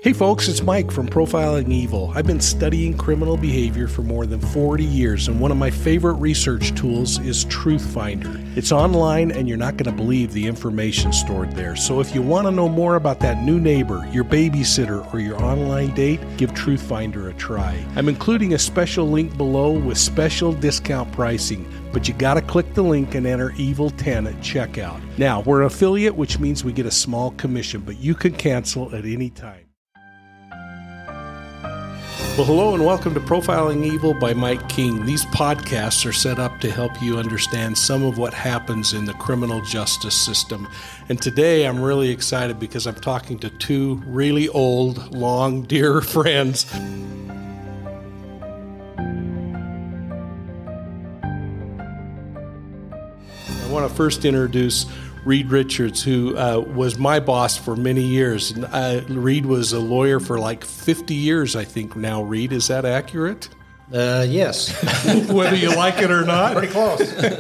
Hey folks, it's Mike from Profiling Evil. I've been studying criminal behavior for more than 40 years, and one of my favorite research tools is Truthfinder. It's online, and you're not going to believe the information stored there. So if you want to know more about that new neighbor, your babysitter, or your online date, give Truthfinder a try. I'm including a special link below with special discount pricing, but you got to click the link and enter EVIL10 at checkout. Now, we're an affiliate, which means we get a small commission, but you can cancel at any time. Well, hello and welcome to Profiling Evil by Mike King. These podcasts are set up to help you understand some of what happens in the criminal justice system. And today I'm really excited because I'm talking to two really old, long, dear friends. I want to first introduce Reed Richards, who was my boss for many years. Reed was a lawyer for like 50 years, I think now, Reed. Is that accurate? Yes. Whether you like it or not. Pretty close.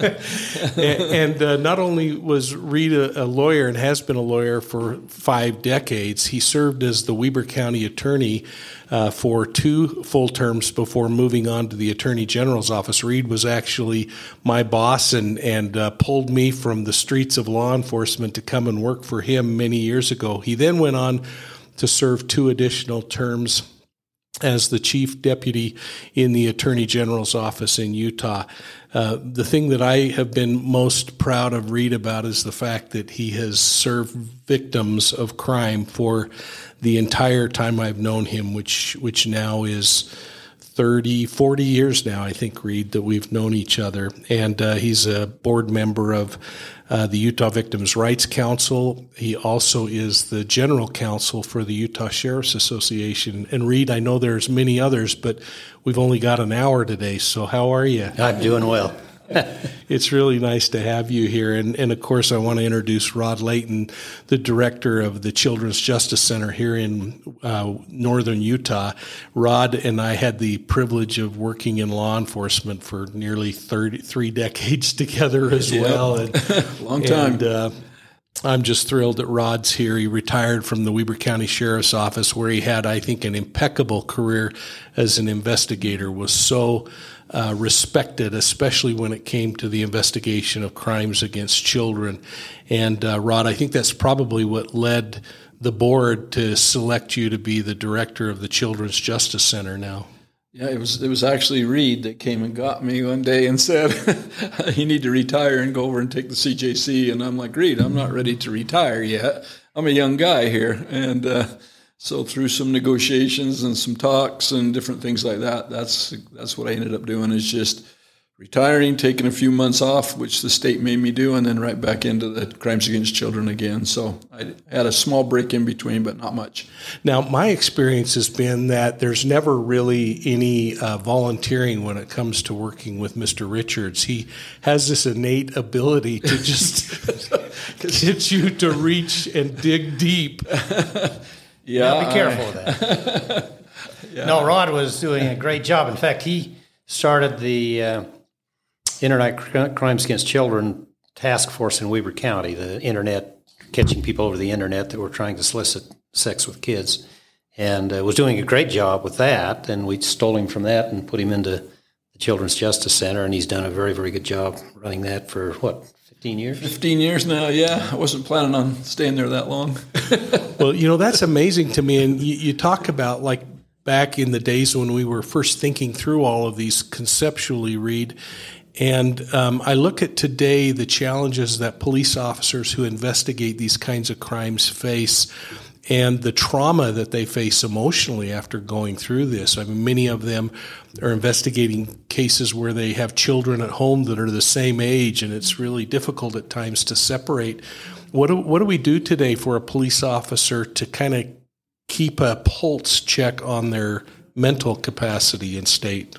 and not only was Reed a lawyer and has been a lawyer for 5 decades, he served as the Weber County attorney for 2 full terms before moving on to the Attorney General's office. Reed was actually my boss and pulled me from the streets of law enforcement to come and work for him many years ago. He then went on to serve 2 additional terms as the chief deputy in the Attorney General's office in Utah. The thing that I have been most proud of Reed about is the fact that he has served victims of crime for the entire time I've known him, which now is 30, 40 years now, I think, Reed, that we've known each other. And he's a board member of the Utah Victims' Rights Council. He also is the general counsel for the Utah Sheriff's Association. And Reed, I know there's many others, but we've only got an hour today, so how are you? I'm doing well. It's really nice to have you here. And of course, I want to introduce Rod Layton, the director of the Children's Justice Center here in northern Utah. Rod and I had the privilege of working in law enforcement for nearly 3 decades together as well. And, long time. And, I'm just thrilled that Rod's here. He retired from the Weber County Sheriff's Office, where he had, I think, an impeccable career as an investigator, was so respected, especially when it came to the investigation of crimes against children. And Rod, I think that's probably what led the board to select you to be the director of the Children's Justice Center now. Yeah, it was actually Reed that came and got me one day and said, you need to retire and go over and take the CJC. And I'm like, Reed, I'm not ready to retire yet. I'm a young guy here. And so through some negotiations and some talks and different things like that, that's what I ended up doing, is just retiring, taking a few months off, which the state made me do, and then right back into the crimes against children again. So I had a small break in between, but not much. Now, my experience has been that there's never really any volunteering when it comes to working with Mr. Richards. He has this innate ability to just get you to reach and dig deep. Yeah, be careful of that. Yeah. No, Rod was doing a great job. In fact, he started the Internet Crimes Against Children task force in Weber County, the internet, catching people over the internet that were trying to solicit sex with kids, and was doing a great job with that. And we stole him from that and put him into the Children's Justice Center, and he's done a very, very good job running that for, 15 years? 15 years now, yeah. I wasn't planning on staying there that long. Well, that's amazing to me. And you talk about, like, back in the days when we were first thinking through all of these conceptually, Reed, and I look at today the challenges that police officers who investigate these kinds of crimes face and the trauma that they face emotionally after going through this. I mean, many of them are investigating cases where they have children at home that are the same age, and it's really difficult at times to separate. What do we do today for a police officer to kind of keep a pulse check on their mental capacity and state?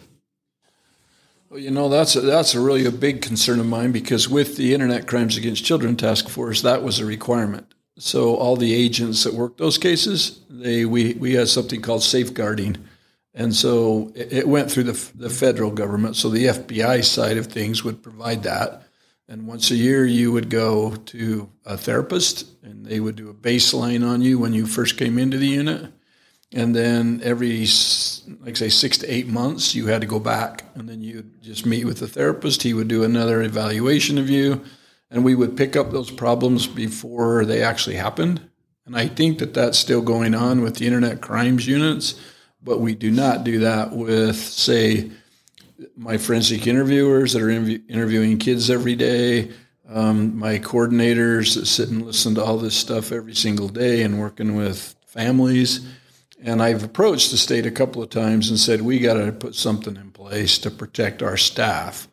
Well, that's a really a big concern of mine, because with the Internet Crimes Against Children Task Force, that was a requirement. So all the agents that work those cases, we had something called safeguarding. And so it went through the federal government. So the FBI side of things would provide that. And once a year, you would go to a therapist, and they would do a baseline on you when you first came into the unit. And then every, like say, 6 to 8 months, you had to go back. And then you'd just meet with the therapist. He would do another evaluation of you. And we would pick up those problems before they actually happened. And I think that that's still going on with the internet crimes units. But we do not do that with, say, my forensic interviewers that are interviewing kids every day, my coordinators that sit and listen to all this stuff every single day and working with families. And I've approached the state a couple of times and said, we got to put something in place to protect our staff.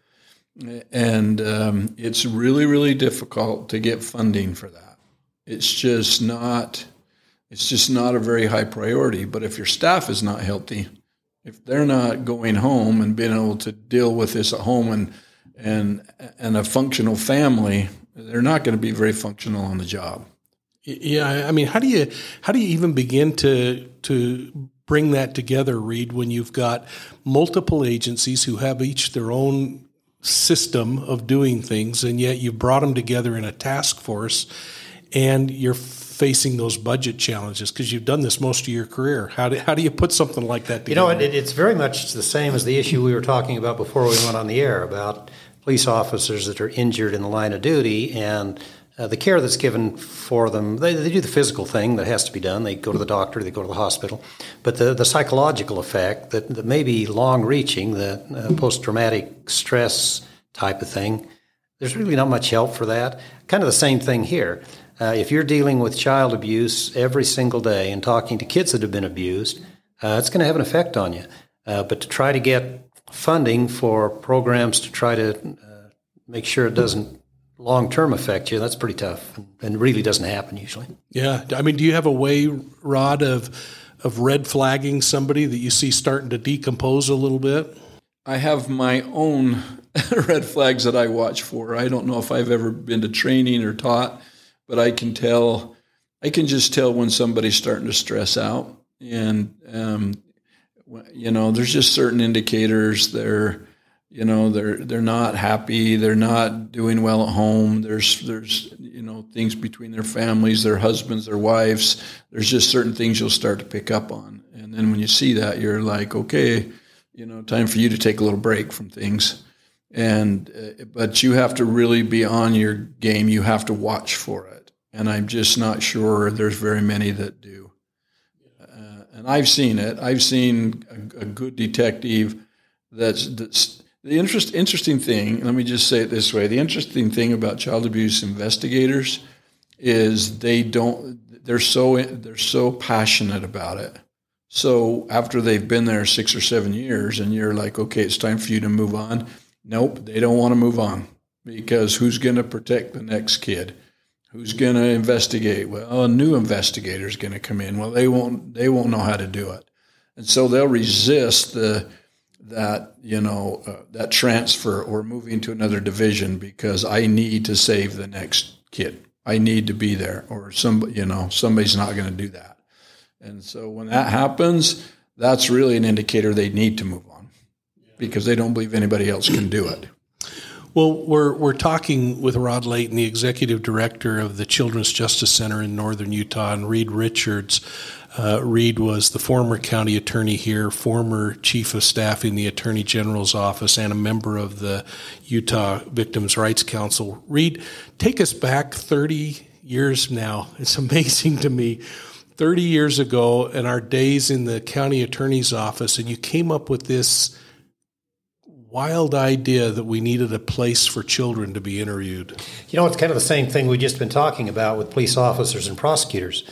And it's really, really difficult to get funding for that. It's just not a very high priority. But if your staff is not healthy, if they're not going home and being able to deal with this at home and a functional family, they're not going to be very functional on the job. Yeah, I mean, how do you even begin to bring that together, Reed, when you've got multiple agencies who have each their own system of doing things, and yet you've brought them together in a task force, and you're facing those budget challenges because you've done this most of your career. How do you put something like that together? It's very much the same as the issue we were talking about before we went on the air about police officers that are injured in the line of duty and the care that's given for them. They do the physical thing that has to be done. They go to the doctor, they go to the hospital. But the psychological effect that may be long-reaching, the post-traumatic stress type of thing, there's really not much help for that. Kind of the same thing here. If you're dealing with child abuse every single day and talking to kids that have been abused, it's going to have an effect on you. But to try to get funding for programs to try to make sure it doesn't long-term affect you, that's pretty tough and really doesn't happen usually. Yeah. I mean, do you have a way, Rod, of red flagging somebody that you see starting to decompose a little bit? I have my own red flags that I watch for. I don't know if I've ever been to training or taught, but I can just tell when somebody's starting to stress out. And, there's just certain indicators. They're not happy. They're not doing well at home. There's things between their families, their husbands, their wives. There's just certain things you'll start to pick up on. And then when you see that, you're like, okay, time for you to take a little break from things. But you have to really be on your game. You have to watch for it. And I'm just not sure there's very many that do. And I've seen it. I've seen a good detective that's the interesting thing, let me just say it this way. The interesting thing about child abuse investigators is they're so passionate about it. So after they've been there 6 or 7 years and you're like, okay, it's time for you to move on. Nope, they don't want to move on because who's going to protect the next kid? Who's going to investigate? Well, a new investigator is going to come in. Well, they won't know how to do it. And so they'll resist that transfer or moving to another division because I need to save the next kid. I need to be there, or somebody's not going to do that. And so when that happens, that's really an indicator they need to move on because they don't believe anybody else can do it. Well, we're talking with Rod Layton, the executive director of the Children's Justice Center in Northern Utah, and Reed Richards. Reed was the former county attorney here, former chief of staff in the Attorney General's office, and a member of the Utah Victims' Rights Council. Reed, take us back 30 years now. It's amazing to me. 30 years ago, in our days in the county attorney's office, and you came up with this wild idea that we needed a place for children to be interviewed. It's kind of the same thing we've just been talking about with police officers and prosecutors.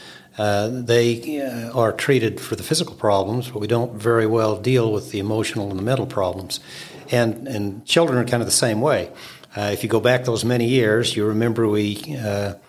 They are treated for the physical problems, but we don't very well deal with the emotional and the mental problems. And children are kind of the same way. If you go back those many years, you remember it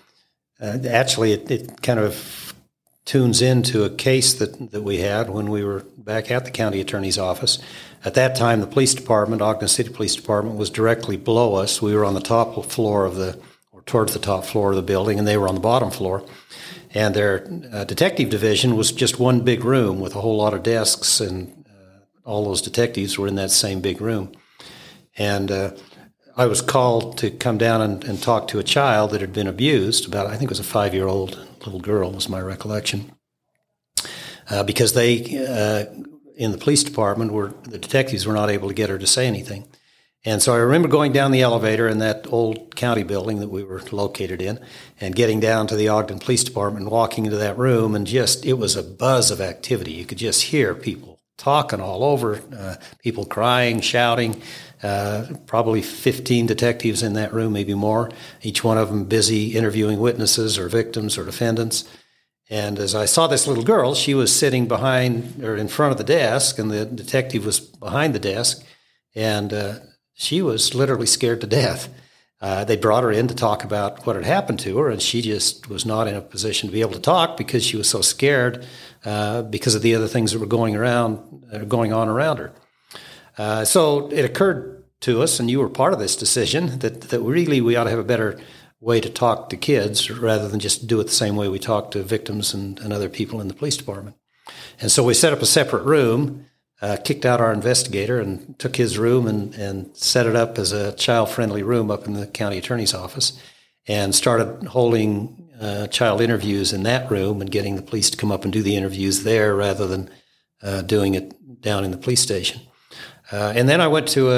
kind of tunes into a case that we had when we were back at the county attorney's office. At that time, the police department, Ogden City Police Department, was directly below us. We were on the top floor or towards the top floor of the building, and they were on the bottom floor. And their detective division was just one big room with a whole lot of desks, and all those detectives were in that same big room. And I was called to come down and talk to a child that had been abused, I think it was a 5-year-old little girl was my recollection. because they, in the police department, the detectives were not able to get her to say anything. And so I remember going down the elevator in that old county building that we were located in and getting down to the Ogden Police Department and walking into that room, and it was a buzz of activity. You could just hear people talking all over, people crying, shouting, probably 15 detectives in that room, maybe more, each one of them busy interviewing witnesses or victims or defendants. And as I saw this little girl, she was sitting behind or in front of the desk, and the detective was behind the desk, and she was literally scared to death. They brought her in to talk about what had happened to her, and she just was not in a position to be able to talk because she was so scared because of the other things that were going on around her. So it occurred to us, and you were part of this decision, that really we ought to have a better way to talk to kids rather than just do it the same way we talk to victims and other people in the police department. And so we set up a separate room, kicked out our investigator and took his room and set it up as a child-friendly room up in the county attorney's office and started holding child interviews in that room and getting the police to come up and do the interviews there rather than doing it down in the police station. And then I went to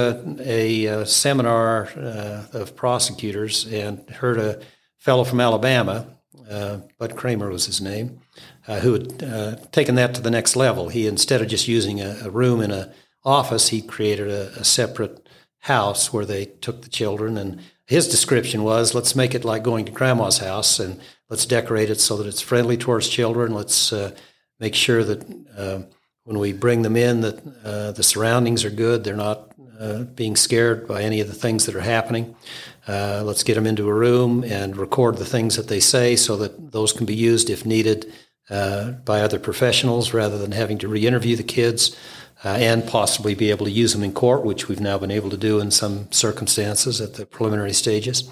a seminar of prosecutors and heard a fellow from Alabama, Bud Kramer was his name, who had taken that to the next level. He, instead of just using a room in an office, he created a separate house where they took the children. And his description was, let's make it like going to grandma's house, and let's decorate it so that it's friendly towards children. Let's make sure that when we bring them in that the surroundings are good. They're not being scared by any of the things that are happening. Let's get them into a room and record the things that they say so that those can be used if needed by other professionals rather than having to re-interview the kids and possibly be able to use them in court, which we've now been able to do in some circumstances at the preliminary stages.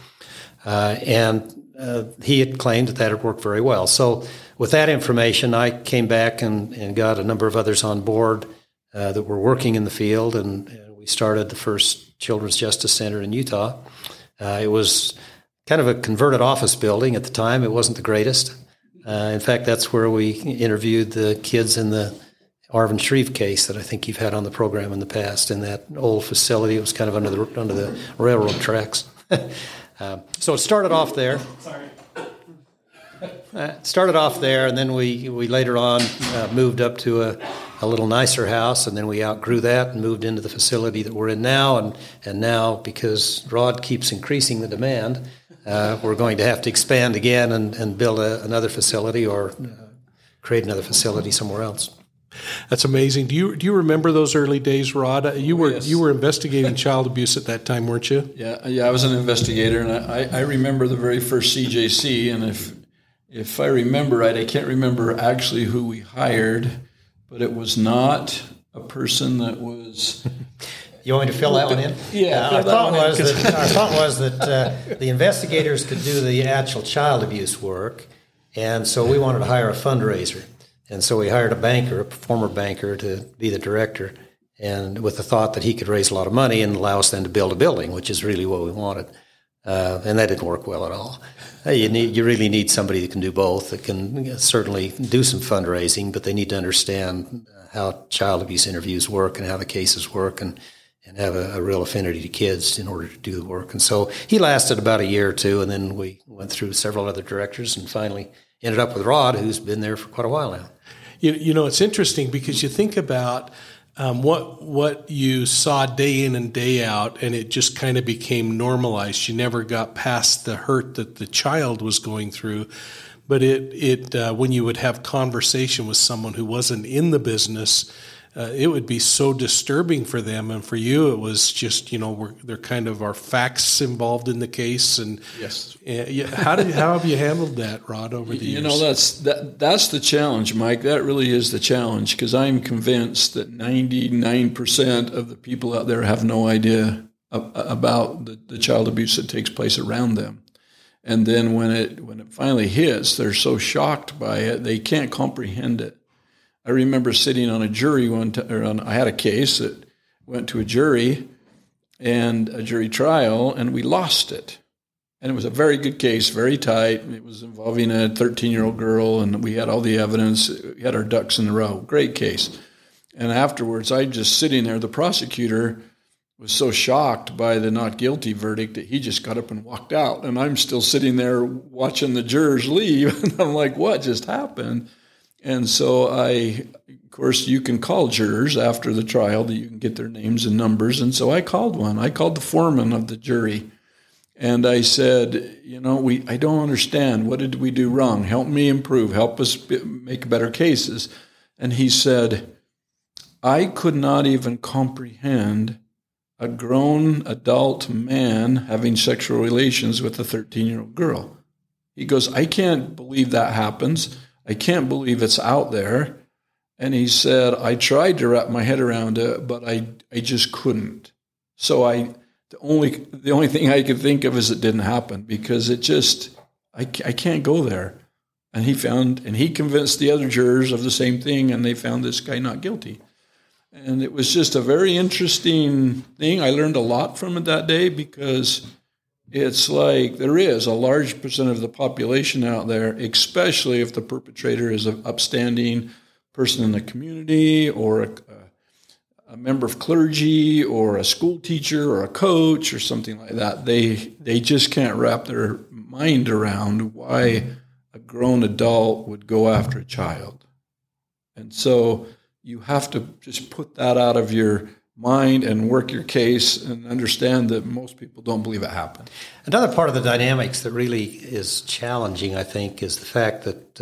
And he had claimed that had worked very well. So with that information, I came back and got a number of others on board that were working in the field, and we started the first Children's Justice Center in Utah. It was kind of a converted office building at the time. It wasn't the greatest. In fact, that's where we interviewed the kids in the Arvin Shreve case that I think you've had on the program in the past. In that old facility, it was kind of under the railroad tracks. So it started off there. Started off there, and then we later on moved up to a little nicer house, and then we outgrew that and moved into the facility that we're in now. And now, because Rod keeps increasing the demand, we're going to have to expand again and build another facility or create another facility somewhere else. That's amazing. Do you remember those early days, Rod? You were investigating child abuse at that time, weren't you? Yeah. I was an investigator, and I remember the very first CJC. And if I remember right, I can't remember actually who we hired, but it was not a person that was. You want me to fill that one in? Yeah. Our thought was that the investigators could do the actual child abuse work, and so we wanted to hire a fundraiser. And so we hired a former banker, to be the director, and with the thought that he could raise a lot of money and allow us then to build a building, which is really what we wanted. And that didn't work well at all. You really need somebody that can do both, that can certainly do some fundraising, but they need to understand how child abuse interviews work and how the cases work and have a real affinity to kids in order to do the work. And so he lasted about a year or two, and then we went through several other directors and finally ended up with Rod, who's been there for quite a while now. You know, it's interesting because you think about what you saw day in and day out, and it just kind of became normalized. You never got past the hurt that the child was going through. But it when you would have conversation with someone who wasn't in the business, it would be so disturbing for them. And for you, it was just, they're kind of our facts involved in the case. And yes, how have you handled that, Rod, over the years? That's the challenge, Mike. That really is the challenge, because I'm convinced that 99% of the people out there have no idea about the child abuse that takes place around them. And then when it finally hits, they're so shocked by it, they can't comprehend it. I remember sitting on a jury I had a case that went to a jury and a jury trial, and we lost it. And it was a very good case, very tight. It was involving a 13-year-old girl, and we had all the evidence. We had our ducks in a row. Great case. And afterwards, I just sitting there, the prosecutor was so shocked by the not guilty verdict that he just got up and walked out. And I'm still sitting there watching the jurors leave. And I'm like, what just happened? And so of course, you can call jurors after the trial that you can get their names and numbers. And so I called one. I called the foreman of the jury. And I said, I don't understand. What did we do wrong? Help me improve. Help us make better cases. And he said, I could not even comprehend a grown adult man having sexual relations with a 13-year-old girl. He goes, I can't believe that happens. I can't believe it's out there. And he said, I tried to wrap my head around it, but I just couldn't. So the only thing I could think of is it didn't happen, because I can't go there. And he convinced the other jurors of the same thing, and they found this guy not guilty. And it was just a very interesting thing. I learned a lot from it that day, because it's like there is a large percent of the population out there, especially if the perpetrator is an upstanding person in the community, or a member of clergy, or a school teacher, or a coach, or something like that. They just can't wrap their mind around why a grown adult would go after a child. And so you have to just put that out of your mind and work your case and understand that most people don't believe it happened. Another part of the dynamics that really is challenging, I think, is the fact that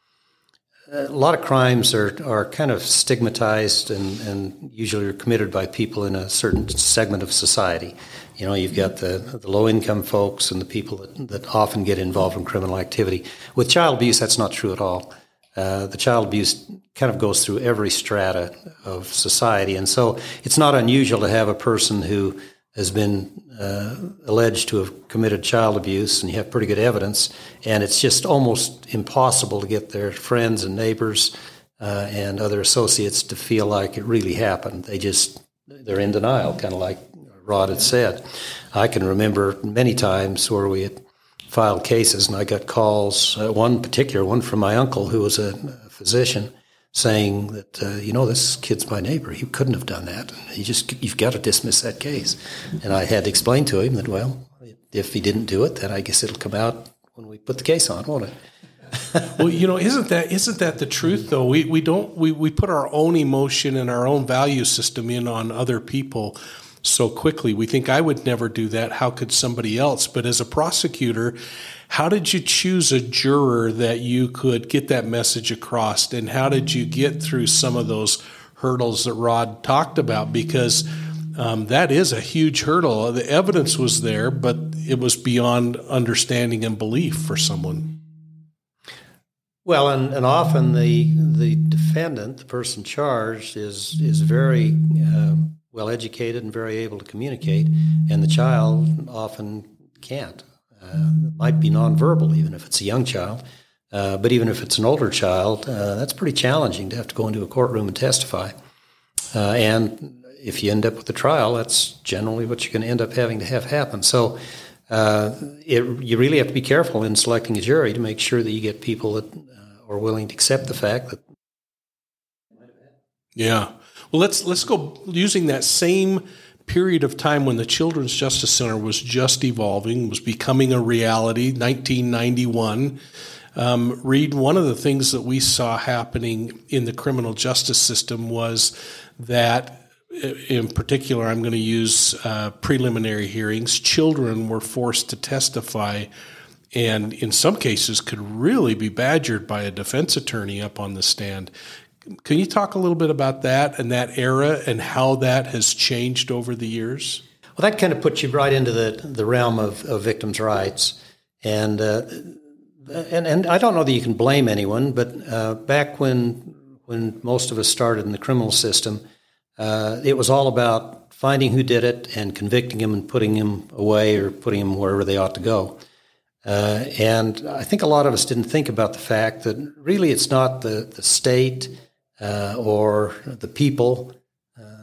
a lot of crimes are kind of stigmatized and usually are committed by people in a certain segment of society. You've got the low-income folks and the people that often get involved in criminal activity. With child abuse, that's not true at all. The child abuse kind of goes through every strata of society. And so it's not unusual to have a person who has been alleged to have committed child abuse, and you have pretty good evidence, and it's just almost impossible to get their friends and neighbors and other associates to feel like it really happened. They're in denial, kind of like Rod had said. I can remember many times where we had filed cases, and I got calls, one particular one from my uncle, who was a physician, saying that, this kid's my neighbor. He couldn't have done that. You've got to dismiss that case. And I had to explain to him that, well, if he didn't do it, then I guess it'll come out when we put the case on, won't it? Well, isn't that the truth though? We put our own emotion and our own value system in on other people so quickly. We think, I would never do that. How could somebody else? But as a prosecutor, how did you choose a juror that you could get that message across? And how did you get through some of those hurdles that Rod talked about? Because that is a huge hurdle. The evidence was there, but it was beyond understanding and belief for someone. Well, and often the defendant, the person charged, is very well educated and very able to communicate, and the child often can't. It might be nonverbal, even if it's a young child, but even if it's an older child, that's pretty challenging to have to go into a courtroom and testify. And if you end up with a trial, that's generally what you're going to end up having to have happen. So you really have to be careful in selecting a jury to make sure that you get people that are willing to accept the fact that. Yeah. Well, let's go using that same period of time when the Children's Justice Center was just evolving, was becoming a reality, 1991. Reed, one of the things that we saw happening in the criminal justice system was that, in particular, I'm going to use preliminary hearings, children were forced to testify and in some cases could really be badgered by a defense attorney up on the stand. Can you talk a little bit about that and that era and how that has changed over the years? Well, that kind of puts you right into the realm of victims' rights. And I don't know that you can blame anyone, but back when most of us started in the criminal system, it was all about finding who did it and convicting him and putting him away or putting him wherever they ought to go. And I think a lot of us didn't think about the fact that really it's not the state or the people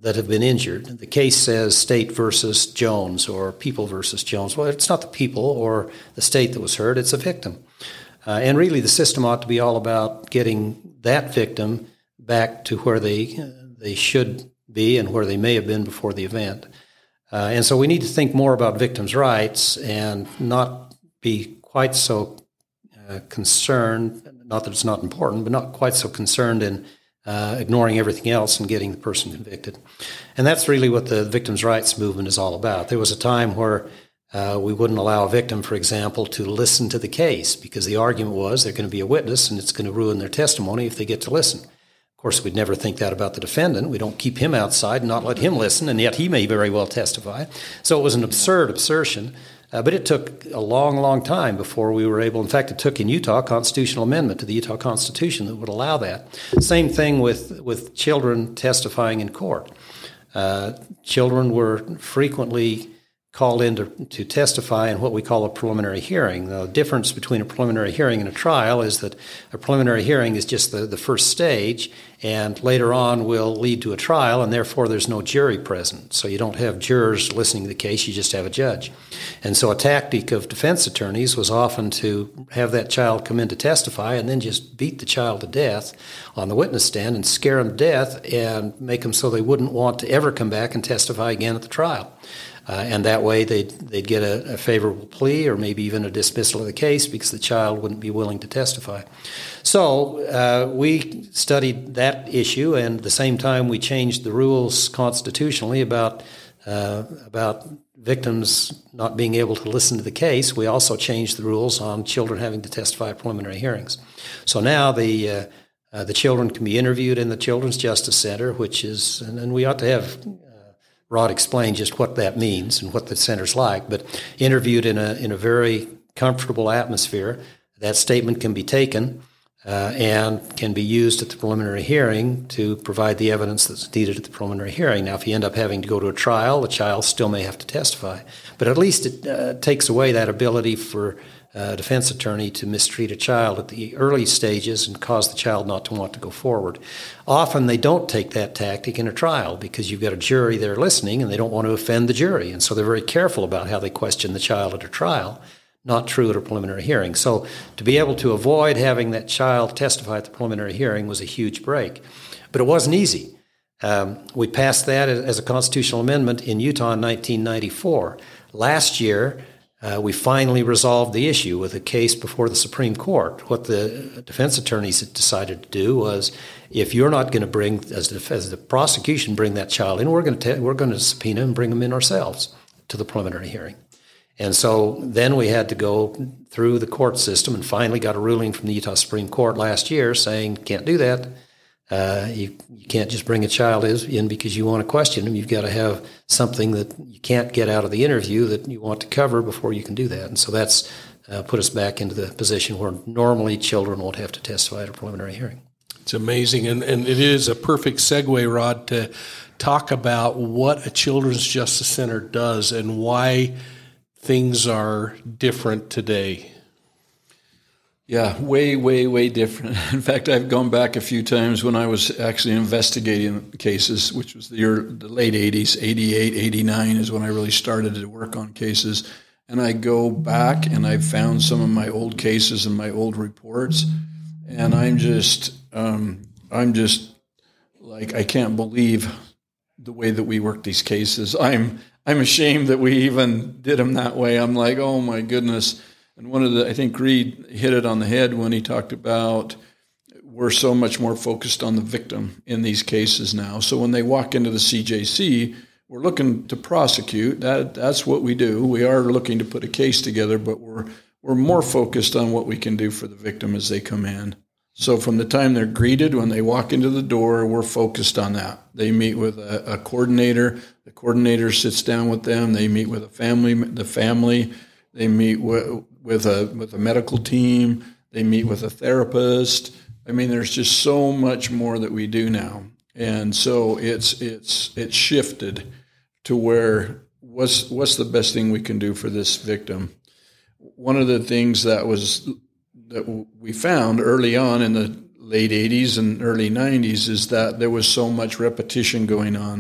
that have been injured. The case says State versus Jones or People versus Jones. Well, it's not the people or the state that was hurt, it's a victim. And really the system ought to be all about getting that victim back to where they should be and where they may have been before the event. And so we need to think more about victims' rights and not be quite so concerned, not that it's not important, but not quite so concerned in ignoring everything else and getting the person convicted. And that's really what the victims' rights movement is all about. There was a time where we wouldn't allow a victim, for example, to listen to the case because the argument was they're going to be a witness and it's going to ruin their testimony if they get to listen. Of course, we'd never think that about the defendant. We don't keep him outside and not let him listen, and yet he may very well testify. So it was an absurd assertion. But it took a long, long time before we were able. In fact, it took in Utah a constitutional amendment to the Utah Constitution that would allow that. Same thing with children testifying in court. Children were frequently called in to testify in what we call a preliminary hearing. The difference between a preliminary hearing and a trial is that a preliminary hearing is just the first stage, and later on will lead to a trial, and therefore there's no jury present. So you don't have jurors listening to the case, you just have a judge. And so a tactic of defense attorneys was often to have that child come in to testify and then just beat the child to death on the witness stand and scare them to death and make them so they wouldn't want to ever come back and testify again at the trial. And that way they'd get a favorable plea or maybe even a dismissal of the case because the child wouldn't be willing to testify. So we studied that issue, and at the same time we changed the rules constitutionally about victims not being able to listen to the case. We also changed the rules on children having to testify at preliminary hearings. So now the children can be interviewed in the Children's Justice Center, which is, and we ought to have Rod explain just what that means and what the center's like, but interviewed in a very comfortable atmosphere. That statement can be taken and can be used at the preliminary hearing to provide the evidence that's needed at the preliminary hearing. Now, if you end up having to go to a trial, the child still may have to testify. But at least it takes away that ability for a defense attorney to mistreat a child at the early stages and cause the child not to want to go forward. Often they don't take that tactic in a trial because you've got a jury there listening and they don't want to offend the jury. And so they're very careful about how they question the child at a trial. Not true at a preliminary hearing. So to be able to avoid having that child testify at the preliminary hearing was a huge break. But it wasn't easy. We passed that as a constitutional amendment in Utah in 1994. Last year, we finally resolved the issue with a case before the Supreme Court. What the defense attorneys had decided to do was, if you're not going to bring, as the prosecution, bring that child in, we're going to subpoena and bring them in ourselves to the preliminary hearing. And so then we had to go through the court system and finally got a ruling from the Utah Supreme Court last year saying, can't do that. You can't just bring a child in because you want to question him. You've got to have something that you can't get out of the interview that you want to cover before you can do that. And so that's put us back into the position where normally children won't have to testify at a preliminary hearing. It's amazing. And it is a perfect segue, Rod, to talk about what a Children's Justice Center does and why things are different today. Yeah, way, way, way different. In fact, I've gone back a few times when I was actually investigating cases, which was the late 80s, 88, 89 is when I really started to work on cases. And I go back and I've found some of my old cases and my old reports, and I'm just like, I can't believe the way that we work these cases. I'm ashamed that we even did them that way. I'm like, oh my goodness. And I think Reed hit it on the head when he talked about we're so much more focused on the victim in these cases now. So when they walk into the CJC, we're looking to prosecute. That's what we do. We are looking to put a case together, but we're more focused on what we can do for the victim as they come in. So from the time they're greeted, when they walk into the door, we're focused on that. They meet with a coordinator. The coordinator sits down with them. They meet with the family. They meet with a medical team. They meet with a therapist. I mean, there's just so much more that we do now. And so it's shifted to where what's the best thing we can do for this victim. One of the things that we found early on in the late 80s and early 90s is that there was so much repetition going on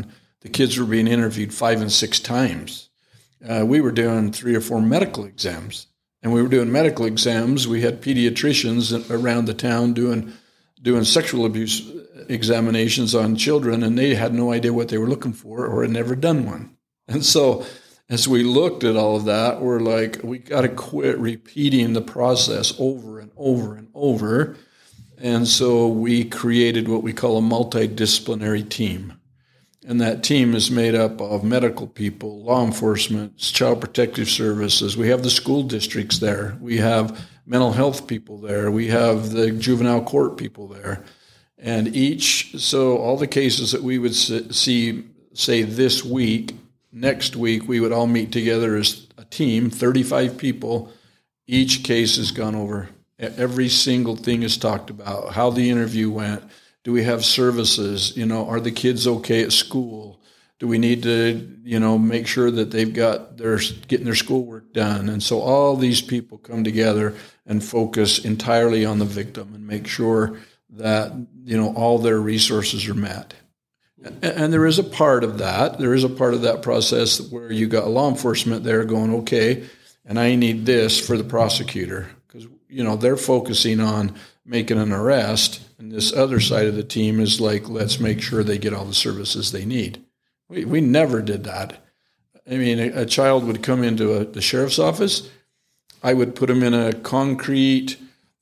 the kids were being interviewed 5 and 6 times. We were doing 3 or 4 medical exams. And we were doing medical exams. We had pediatricians around the town doing sexual abuse examinations on children, and they had no idea what they were looking for or had never done one. And so as we looked at all of that, we're like, we got to quit repeating the process over and over and over. And so we created what we call a multidisciplinary team. And that team is made up of medical people, law enforcement, child protective services. We have the school districts there. We have mental health people there. We have the juvenile court people there. And so all the cases that we would see, say this week, next week, we would all meet together as a team, 35 people. Each case has gone over. Every single thing is talked about, how the interview went. Do we have services? Are the kids okay at school? Do we need to, make sure that they're getting their schoolwork done? And so all these people come together and focus entirely on the victim and make sure that, all their resources are met. And there is a part of that. There is a part of that process where you got law enforcement there going, okay, and I need this for the prosecutor. Because, they're focusing on making an arrest, and this other side of the team is like, let's make sure they get all the services they need. We never did that. I mean, a child would come into the sheriff's office. I would put them in a concrete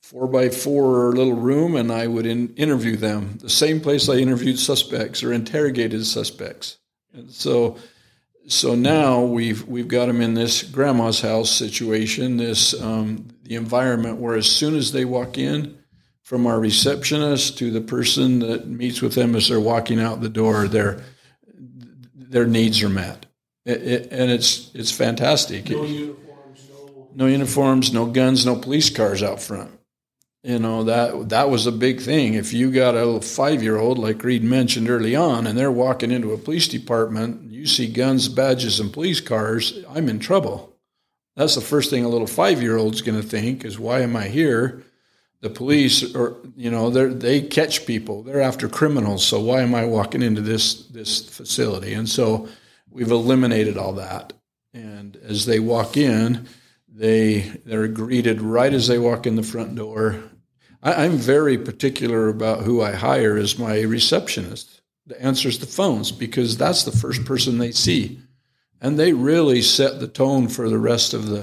4x4 little room, and I would interview them. The same place I interviewed suspects or interrogated suspects. And so now we've got them in this grandma's house situation, the environment where as soon as they walk in, from our receptionist to the person that meets with them as they're walking out the door, their needs are met. And it's fantastic. No uniforms, no guns, no police cars out front. That was a big thing. If you got a 5-year-old, like Reed mentioned early on, and they're walking into a police department, you see guns, badges, and police cars, I'm in trouble. That's the first thing a little 5-year-old's going to think is, why am I here? The police, they catch people. They're after criminals. So why am I walking into this facility? And so we've eliminated all that. And as they walk in, they're greeted right as they walk in the front door. I'm very particular about who I hire as my receptionist that answers the phones, because that's the first person they see. And they really set the tone for the rest of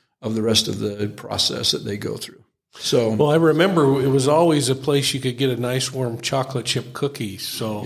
the process that they go through. So, well, I remember it was always a place you could get a nice warm chocolate chip cookie. So,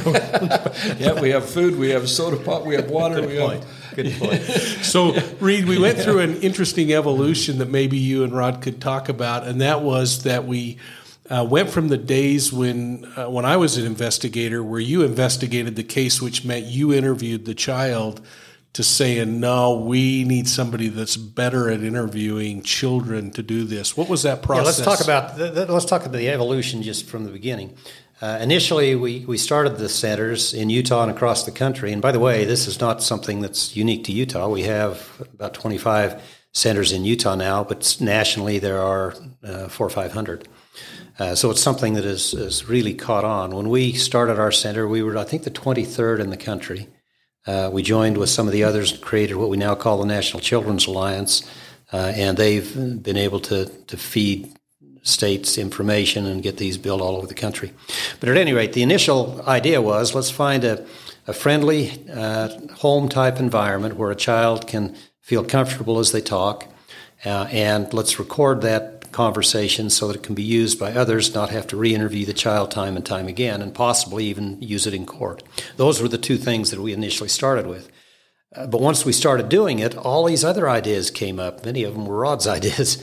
yeah, we have food, we have soda pop, we have water. Good point. So, Reed, we went through an interesting evolution that maybe you and Rod could talk about, and that was that we went from the days when I was an investigator, where you investigated the case, which meant you interviewed the child, to saying, no, we need somebody that's better at interviewing children to do this. What was that process? Yeah, let's talk about the evolution just from the beginning. Initially, we started the centers in Utah and across the country. And by the way, this is not something that's unique to Utah. We have about 25 centers in Utah now, but nationally there are 400 or 500. So it's something that is really caught on. When we started our center, we were, I think, the 23rd in the country. We joined with some of the others and created what we now call the National Children's Alliance, and they've been able to feed states information and get these built all over the country. But at any rate, the initial idea was, let's find a friendly home-type environment where a child can feel comfortable as they talk, and let's record that conversation so that it can be used by others, not have to re-interview the child time and time again, and possibly even use it in court. Those were the two things that we initially started with. But once we started doing it, all these other ideas came up. Many of them were Rod's ideas.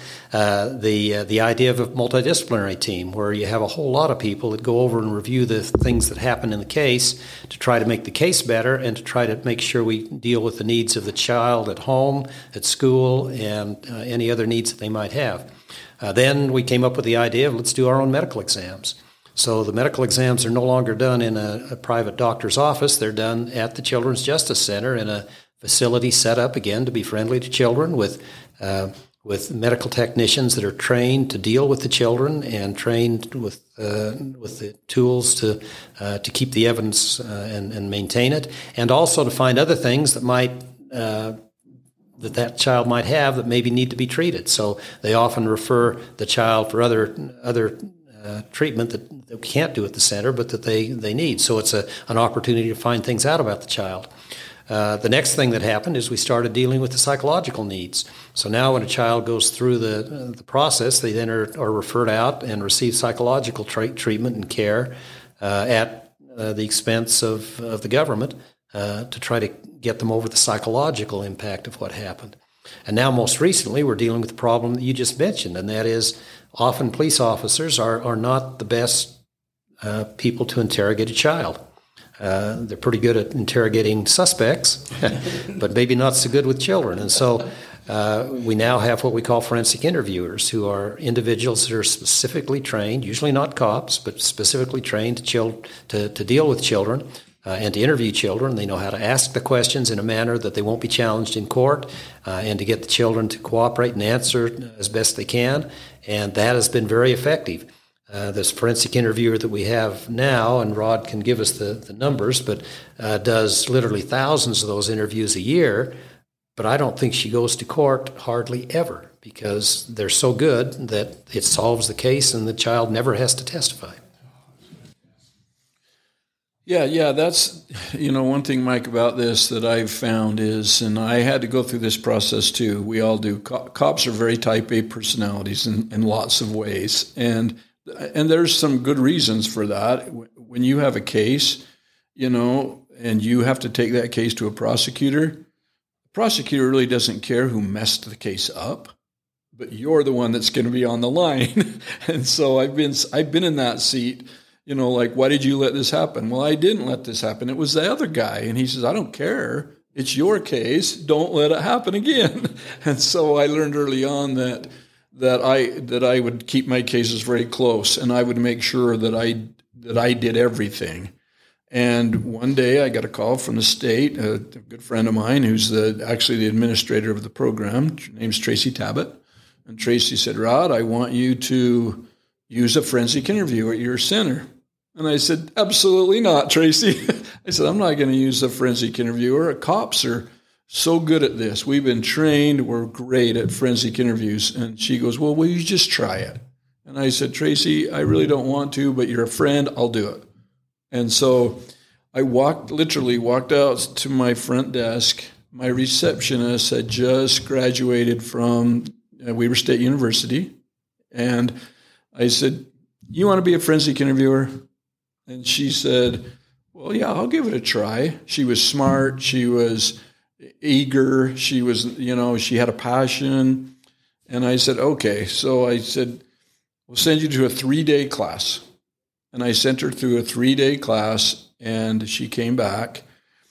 The idea of a multidisciplinary team where you have a whole lot of people that go over and review the things that happen in the case to try to make the case better and to try to make sure we deal with the needs of the child at home, at school, and any other needs that they might have. Then we came up with the idea of let's do our own medical exams. So the medical exams are no longer done in a private doctor's office. They're done at the Children's Justice Center in a facility set up, again, to be friendly to children with with medical technicians that are trained to deal with the children and trained with the tools to keep the evidence and maintain it, and also to find other things that might that child might have that maybe need to be treated. So they often refer the child for other treatment that we can't do at the center, but that they need. So it's an opportunity to find things out about the child. The next thing that happened is we started dealing with the psychological needs. So now when a child goes through the process, they then are referred out and receive psychological treatment and care at the expense of the government to try to get them over the psychological impact of what happened. And now most recently we're dealing with the problem that you just mentioned, and that is often police officers are not the best people to interrogate a child. They're pretty good at interrogating suspects, but maybe not so good with children. And so we now have what we call forensic interviewers, who are individuals that are specifically trained, usually not cops, but specifically trained to deal with children and to interview children. They know how to ask the questions in a manner that they won't be challenged in court, and to get the children to cooperate and answer as best they can. And that has been very effective. This forensic interviewer that we have now, and Rod can give us the numbers, but does literally thousands of those interviews a year. But I don't think she goes to court hardly ever, because they're so good that it solves the case and the child never has to testify. Yeah, that's, one thing, Mike, about this that I've found is, and I had to go through this process too, we all do. Cops are very type A personalities in lots of ways, and there's some good reasons for that. When you have a case, and you have to take that case to a prosecutor, the prosecutor really doesn't care who messed the case up, but you're the one that's going to be on the line. And so I've been in that seat, like, why did you let this happen? Well, I didn't let this happen. It was the other guy. And he says, I don't care. It's your case. Don't let it happen again. And so I learned early on that I would keep my cases very close, and I would make sure that I did everything. And one day I got a call from the state, a good friend of mine who's actually the administrator of the program. Her name's Tracy Tabbitt. And Tracy said, Rod, I want you to use a forensic interview at your center. And I said, absolutely not, Tracy. I said, I'm not going to use a forensic interviewer. Cops are so good at this. We've been trained. We're great at forensic interviews. And she goes, well, will you just try it? And I said, Tracy, I really don't want to, but you're a friend. I'll do it. And so I literally walked out to my front desk. My receptionist had just graduated from Weber State University. And I said, you want to be a forensic interviewer? And she said, well, yeah, I'll give it a try. She was smart. She was eager. She was, she had a passion. And I said, okay. So I said, we'll send you to a 3-day class. And I sent her through a 3-day class, and she came back.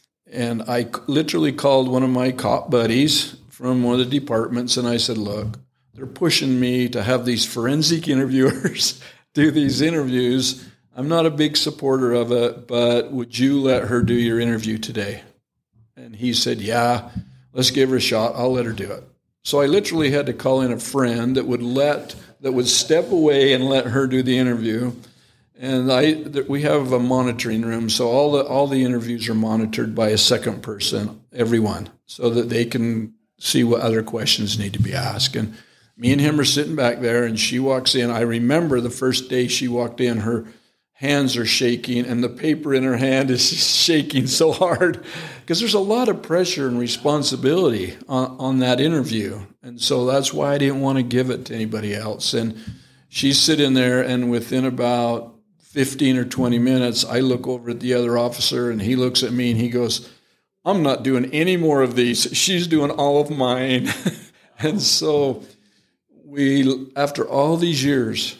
And I literally called one of my cop buddies from one of the departments, and I said, look, they're pushing me to have these forensic interviewers do these interviews. I'm not a big supporter of it, but would you let her do your interview today? And he said, yeah, let's give her a shot. I'll let her do it. So I literally had to call in a friend that would step away and let her do the interview. And we have a monitoring room, so all the interviews are monitored by a second person, everyone, so that they can see what other questions need to be asked. And me and him are sitting back there, and she walks in. I remember the first day she walked in, her hands are shaking, and the paper in her hand is shaking so hard because there's a lot of pressure and responsibility on that interview. And so that's why I didn't want to give it to anybody else. And she's sitting there, and within about 15 or 20 minutes, I look over at the other officer, and he looks at me, and he goes, I'm not doing any more of these. She's doing all of mine. And so after all these years,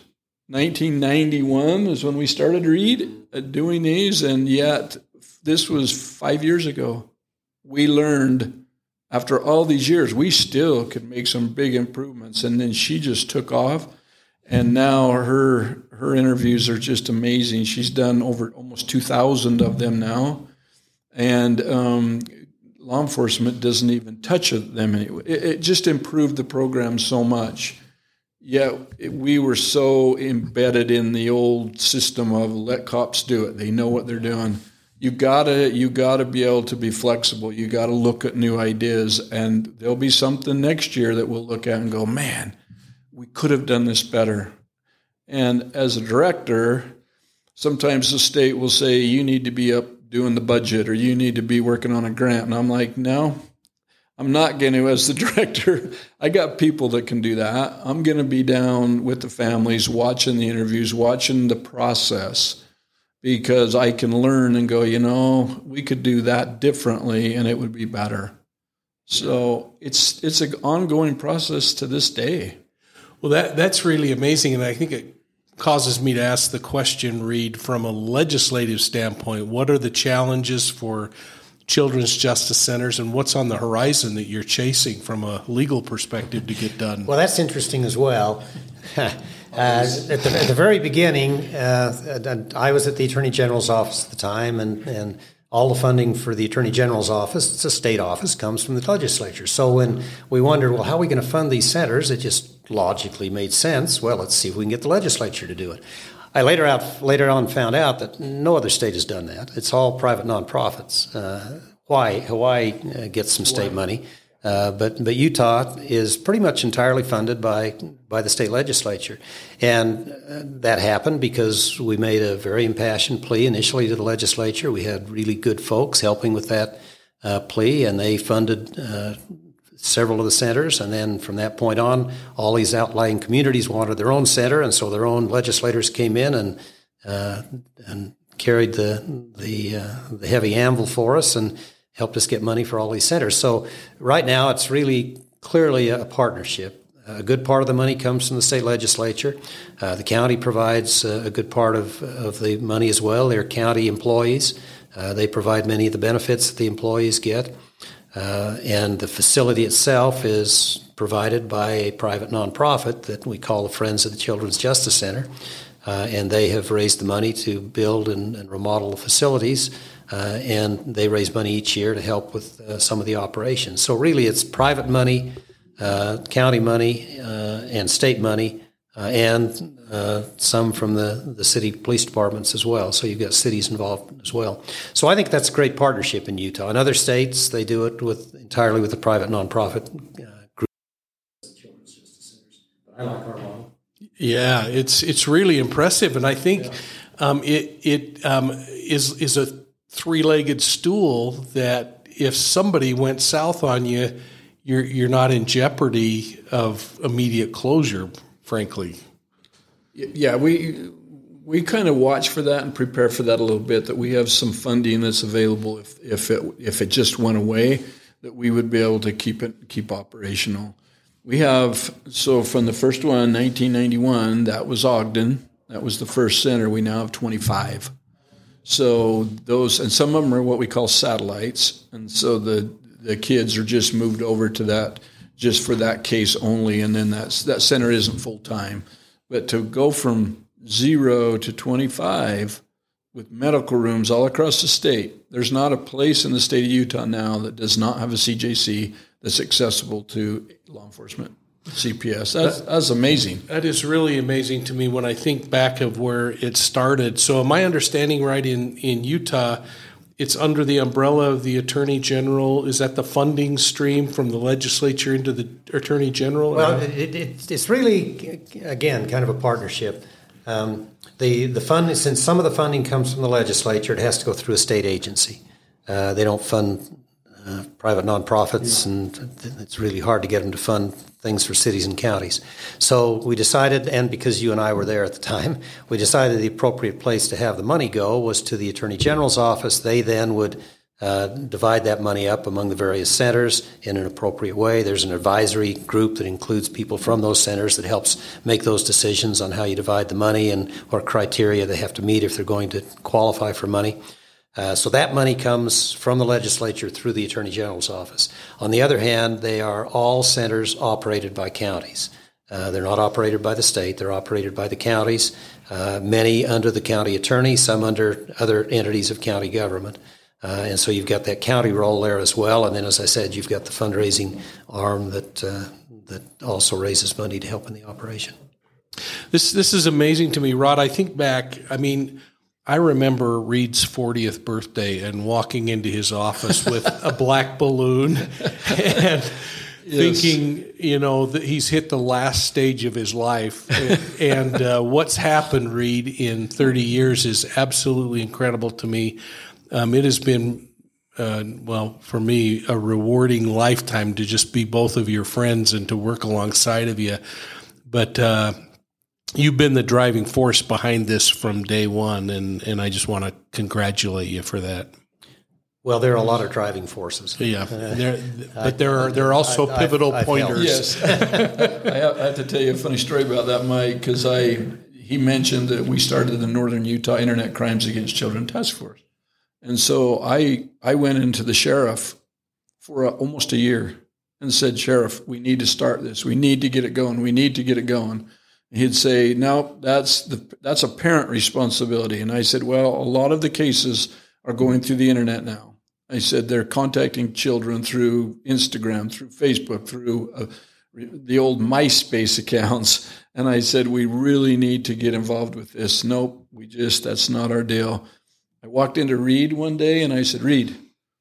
1991 is when we started doing these, and yet this was 5 years ago. We learned after all these years, we still could make some big improvements, and then she just took off, and now her interviews are just amazing. She's done over almost 2,000 of them now, and law enforcement doesn't even touch them anyway. It just improved the program so much. Yet we were so embedded in the old system of let cops do it. They know what they're doing. You gotta be able to be flexible. You gotta look at new ideas, and there'll be something next year that we'll look at and go, man, we could have done this better. And as a director, sometimes the state will say, you need to be up doing the budget, or you need to be working on a grant. And I'm like, no, I'm not going to, as the director. I got people that can do that. I'm going to be down with the families, watching the interviews, watching the process, because I can learn and go, we could do that differently and it would be better. So it's an ongoing process to this day. Well, that's really amazing, and I think it causes me to ask the question, Reed, from a legislative standpoint, what are the challenges for children's justice centers, and what's on the horizon that you're chasing from a legal perspective to get done? Well, that's interesting as well. At the very beginning, I was at the Attorney General's office at the time, and all the funding for the Attorney General's office, it's a state office, comes from the legislature. So when we wondered, well, how are we going to fund these centers, it just logically made sense. Well, let's see if we can get the legislature to do it. I later on found out that no other state has done that. It's all private nonprofits. Hawaii gets some state money, but Utah is pretty much entirely funded by the state legislature. And that happened because we made a very impassioned plea initially to the legislature. We had really good folks helping with that plea, and they funded several of the centers, and then from that point on, all these outlying communities wanted their own center, and so their own legislators came in and carried the heavy anvil for us and helped us get money for all these centers. So right now, it's really clearly a partnership. A good part of the money comes from the state legislature. The county provides a good part of the money as well. They're county employees. They provide many of the benefits that the employees get. And the facility itself is provided by a private nonprofit that we call the Friends of the Children's Justice Center. And they have raised the money to build and remodel the facilities. And they raise money each year to help with some of the operations. So really it's private money, county money, and state money, and some from the city police departments as well. So you've got cities involved as well. So I think that's a great partnership in Utah. In other states, they do it entirely with the private nonprofit group. Children's Justice Centers. But I like our model. Yeah, it's really impressive, and I think it is a three-legged stool that if somebody went south on you, you're not in jeopardy of immediate closure, frankly. Yeah, we kind of watch for that and prepare for that a little bit, that we have some funding that's available if it just went away, that we would be able to keep operational. We have, so from the first one, 1991, that was Ogden. That was the first center. We now have 25. So those, and some of them are what we call satellites, and so the kids are just moved over to that just for that case only, and then that center isn't full-time. But to go from 0 to 25 with medical rooms all across the state, there's not a place in the state of Utah now that does not have a CJC that's accessible to law enforcement, CPS. That's amazing. That is really amazing to me when I think back of where it started. So am I understanding right, in Utah, it's under the umbrella of the Attorney General? Is that the funding stream from the legislature into the Attorney General? Well, it's really, again, kind of a partnership. The funding, since some of the funding comes from the legislature, it has to go through a state agency. They don't fund private nonprofits, and it's really hard to get them to fund things for cities and counties. So we decided, and because you and I were there at the time, we decided the appropriate place to have the money go was to the Attorney General's office. They then would divide that money up among the various centers in an appropriate way. There's an advisory group that includes people from those centers that helps make those decisions on how you divide the money and what criteria they have to meet if they're going to qualify for money. So that money comes from the legislature through the Attorney General's office. On the other hand, they are all centers operated by counties. They're not operated by the state. They're operated by the counties, many under the county attorney, some under other entities of county government. And so you've got that county role there as well. And then, as I said, you've got the fundraising arm that also raises money to help in the operation. This is amazing to me, Rod. I think back, I remember Reed's 40th birthday and walking into his office with a black balloon and thinking, that he's hit the last stage of his life. And what's happened, Reed, in 30 years is absolutely incredible to me. It has been, for me, a rewarding lifetime to just be both of your friends and to work alongside of you. But you've been the driving force behind this from day one, and I just want to congratulate you for that. Well, there are a lot of driving forces. Yeah, but there are also pivotal pointers. Yes, I have to tell you a funny story about that, Mike, because he mentioned that we started the Northern Utah Internet Crimes Against Children Task Force. And so I went into the sheriff for almost a year and said, Sheriff, we need to start this. We need to get it going. We need to get it going. And he'd say, no, that's a parent responsibility. And I said, well, a lot of the cases are going through the internet now. I said, they're contacting children through Instagram, through Facebook, through the old MySpace accounts. And I said, we really need to get involved with this. Nope, that's not our deal. I walked into Reed one day and I said, Reed,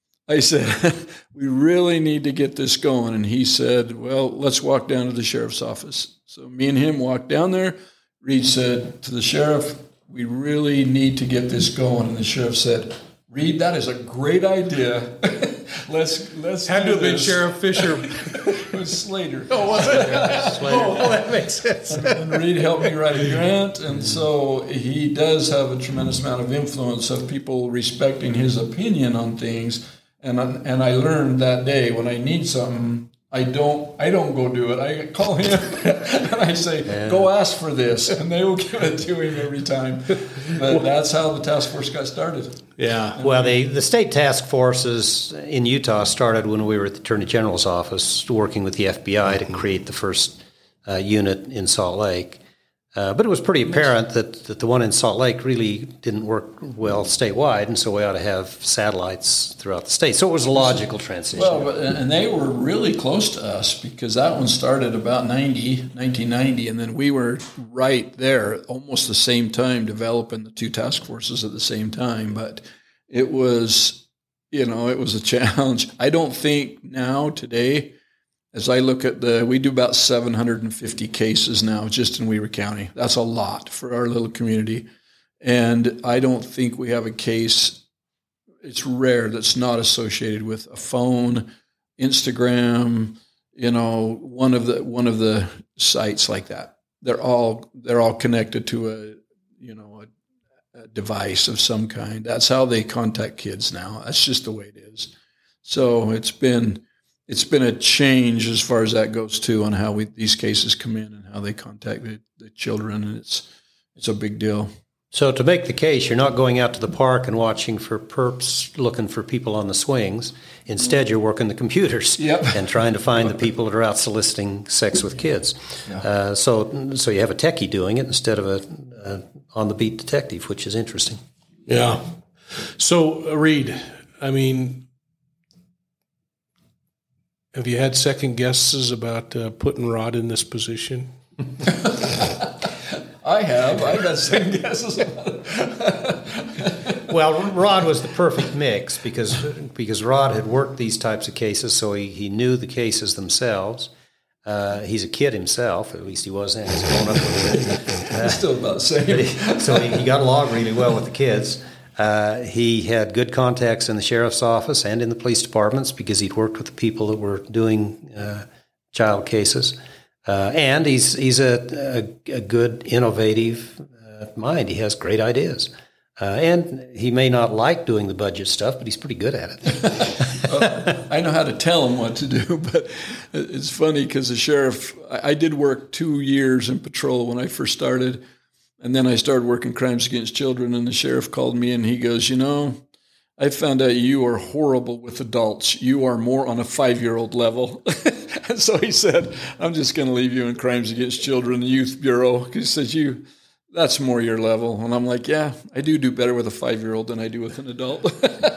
we really need to get this going. And he said, well, let's walk down to the sheriff's office. So me and him walked down there. Reed said to the sheriff, we really need to get this going. And the sheriff said, Reed, that is a great idea. Let's had to have been Sheriff Fisher. It was Slater. Oh, was it? Slater. Oh, that makes sense. And Reed helped me write a grant, and so he does have a tremendous amount of influence of people respecting his opinion on things. And I learned that day when I need something, I don't go do it. I call him and I say, go ask for this, and they will give it to him every time. But that's how the task force got started. Yeah. Well, the state task forces in Utah started when we were at the Attorney General's office working with the FBI to create the first unit in Salt Lake. But it was pretty apparent that the one in Salt Lake really didn't work well statewide, and so we ought to have satellites throughout the state. So it was a logical transition. Well, and they were really close to us because that one started about 1990, and then we were right there almost the same time developing the two task forces at the same time. But it was, it was a challenge. I don't think now, today, as I look at we do about 750 cases now just in Weber County. That's a lot for our little community. And I don't think we have a case, it's rare, that's not associated with a phone, Instagram, one of the sites like that. They're all connected to a device of some kind. That's how they contact kids now. That's just the way it is. So it's been a change as far as that goes too, on how these cases come in and how they contact the children, and it's a big deal. So to make the case, you're not going out to the park and watching for perps looking for people on the swings. Instead, you're working the computers and trying to find the people that are out soliciting sex with kids. Yeah. So you have a techie doing it instead of a on-the-beat detective, which is interesting. Yeah. So, Reed, have you had second guesses about putting Rod in this position? I have. I've had second guesses about it. Well, Rod was the perfect mix because Rod had worked these types of cases, so he knew the cases themselves. He's a kid himself, at least he was then. He's grown up with it. Still about the same. So he got along really well with the kids. He had good contacts in the sheriff's office and in the police departments because he'd worked with the people that were doing child cases. And he's a good, innovative mind. He has great ideas. And he may not like doing the budget stuff, but he's pretty good at it. I know how to tell him what to do, but it's funny because the sheriff, I did work 2 years in patrol when I first started. And then I started working crimes against children, and the sheriff called me and he goes, I found out you are horrible with adults. You are more on a 5-year-old level. And so he said, I'm just going to leave you in crimes against children, the youth bureau. He says, that's more your level. And I'm like, yeah, I do better with a 5-year-old than I do with an adult.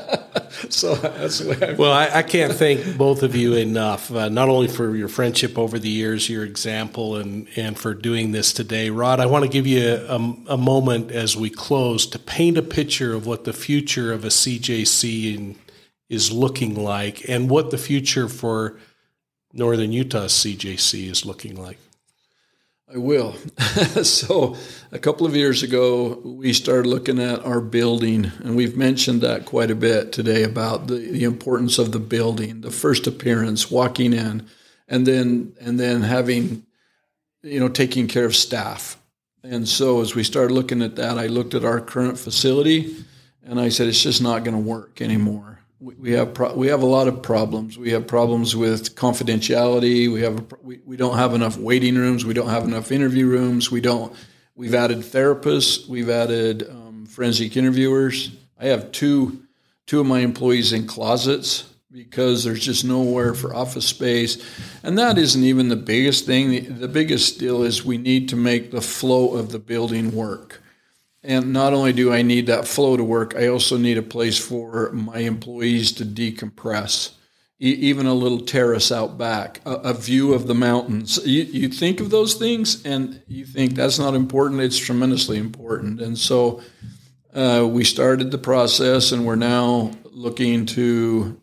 So that's the way Well, I can't thank both of you enough, not only for your friendship over the years, your example, and for doing this today. Rod, I want to give you a moment as we close to paint a picture of what the future of a CJC is looking like and what the future for Northern Utah's CJC is looking like. I will. So a couple of years ago, we started looking at our building, and we've mentioned that quite a bit today about the importance of the building, the first appearance, walking in, and then having, taking care of staff. And so as we started looking at that, I looked at our current facility, and I said, it's just not going to work anymore. We have a lot of problems. We have problems with confidentiality. We don't have enough waiting rooms. We don't have enough interview rooms. We've added therapists. We've added forensic interviewers. I have two of my employees in closets because there's just nowhere for office space. And that isn't even the biggest thing. The biggest deal is we need to make the flow of the building work. And not only do I need that flow to work, I also need a place for my employees to decompress. Even a little terrace out back, a view of the mountains. You think of those things and you think that's not important. It's tremendously important. And so we started the process, and we're now looking to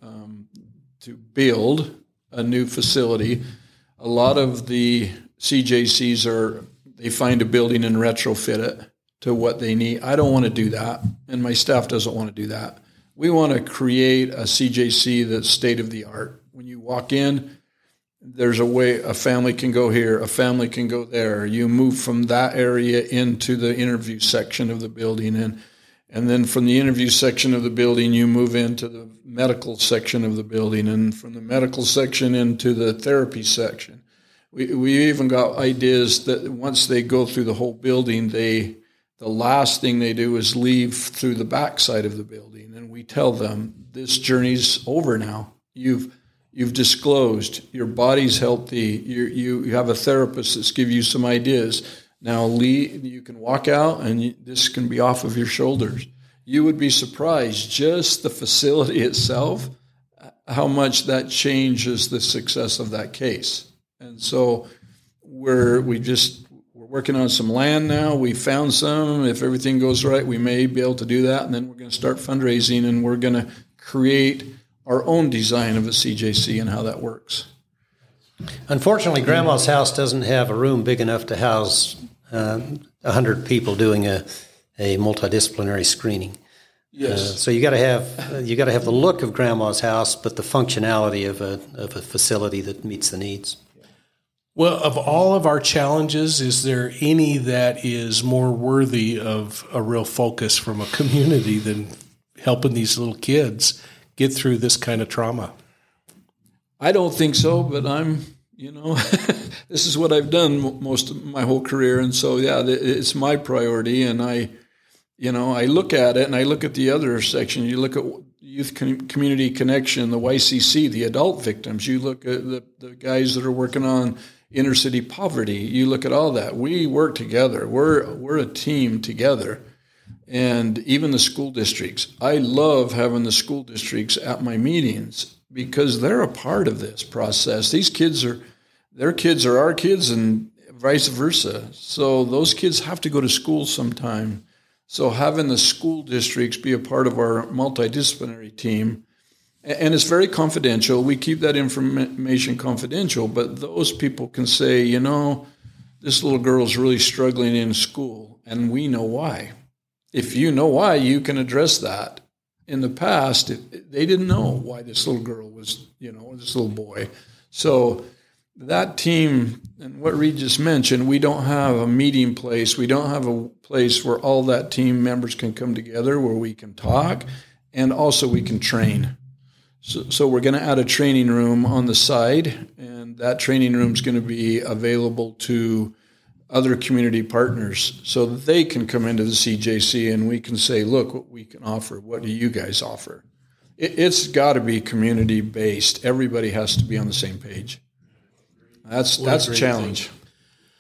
build a new facility. A lot of the CJCs they find a building and retrofit it to what they need. I don't want to do that, and my staff doesn't want to do that. We want to create a CJC that's state of the art. When you walk in, there's a way a family can go here, a family can go there. You move from that area into the interview section of the building, and then from the interview section of the building, you move into the medical section of the building, and from the medical section into the therapy section. We even got ideas that once they go through the whole building, the last thing they do is leave through the back side of the building, and we tell them, this journey's over now. You've disclosed. Your body's healthy. You have a therapist that's give you some ideas. Now you can walk out, and this can be off of your shoulders. You would be surprised, just the facility itself, how much that changes the success of that case. And so we're working on some land now. We found some. If everything goes right, we may be able to do that. And then we're going to start fundraising, and we're going to create our own design of a CJC and how that works. Unfortunately, Grandma's house doesn't have a room big enough to house 100 people doing a multidisciplinary screening. Yes. So you got to have the look of Grandma's house, but the functionality of a facility that meets the needs. Well, of all of our challenges, is there any that is more worthy of a real focus from a community than helping these little kids get through this kind of trauma? I don't think so, but this is what I've done most of my whole career. And so, yeah, it's my priority. And I look at it, and I look at the other section. You look at Youth Community Connection, the YCC, the adult victims. You look at the guys that are working on inner city poverty. You look at all that. We work together. We're a team together. And even the school districts. I love having the school districts at my meetings because they're a part of this process. These kids their kids are our kids and vice versa. So those kids have to go to school sometime. So having the school districts be a part of our multidisciplinary team, and it's very confidential. We keep that information confidential, but those people can say, this little girl's really struggling in school, and we know why. If you know why, you can address that. In the past, they didn't know why this little girl was, this little boy. So that team, and what Reed just mentioned, we don't have a meeting place. We don't have a place where all that team members can come together, where we can talk, and also we can train. So we're going to add a training room on the side, and that training room is going to be available to other community partners so that they can come into the CJC and we can say, look, what we can offer. What do you guys offer? It's got to be community-based. Everybody has to be on the same page. That's a challenge.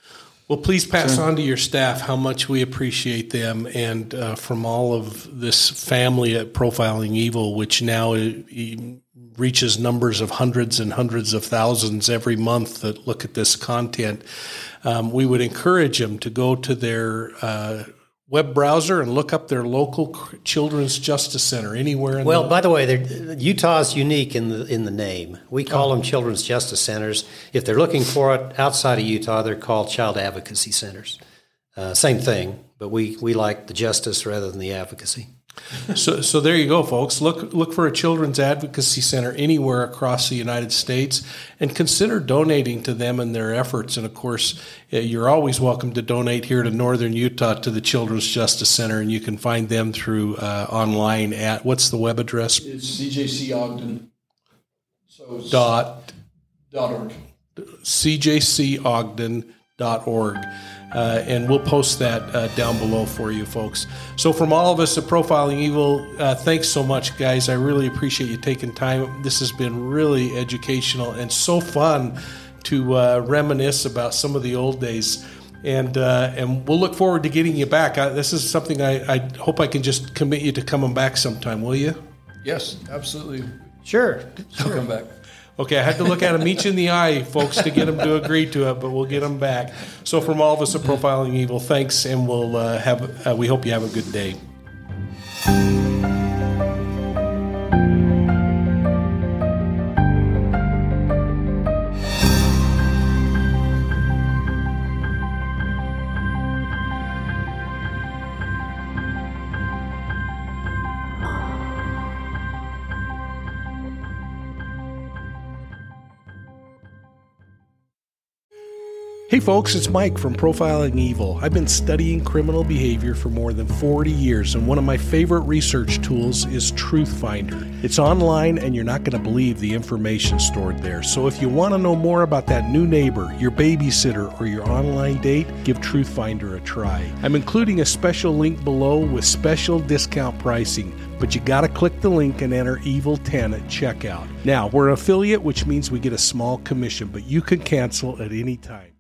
Well, please pass on to your staff how much we appreciate them, and from all of this family at Profiling Evil, which now reaches numbers of hundreds and hundreds of thousands every month that look at this content. We would encourage them to go to their web browser and look up their local Children's Justice Center anywhere. By the way, Utah's unique in the name. We call them Children's Justice Centers. If they're looking for it outside of Utah, they're called Child Advocacy Centers. Same thing, but we like the justice rather than the advocacy. So there you go, folks. Look for a Children's Advocacy Center anywhere across the United States, and consider donating to them and their efforts. And of course, you're always welcome to donate here to Northern Utah to the Children's Justice Center, and you can find them through online at, what's the web address? It's CJCogden. So .org. CJCogden.org. And we'll post that down below for you folks. So from all of us at Profiling Evil, thanks so much, guys. I really appreciate you taking time. This has been really educational and so fun to reminisce about some of the old days. And we'll look forward to getting you back. This is something I hope I can just commit you to coming back sometime, will you? Yes, absolutely. Sure. Come back. Okay, I had to look at him each in the eye, folks, to get him to agree to it, but we'll get him back. So from all of us at Profiling Evil, thanks, and we'll we hope you have a good day. Hey folks, it's Mike from Profiling Evil. I've been studying criminal behavior for more than 40 years, and one of my favorite research tools is Truthfinder. It's online, and you're not going to believe the information stored there. So if you want to know more about that new neighbor, your babysitter, or your online date, give Truthfinder a try. I'm including a special link below with special discount pricing, but you got to click the link and enter EVIL10 at checkout. Now, we're an affiliate, which means we get a small commission, but you can cancel at any time.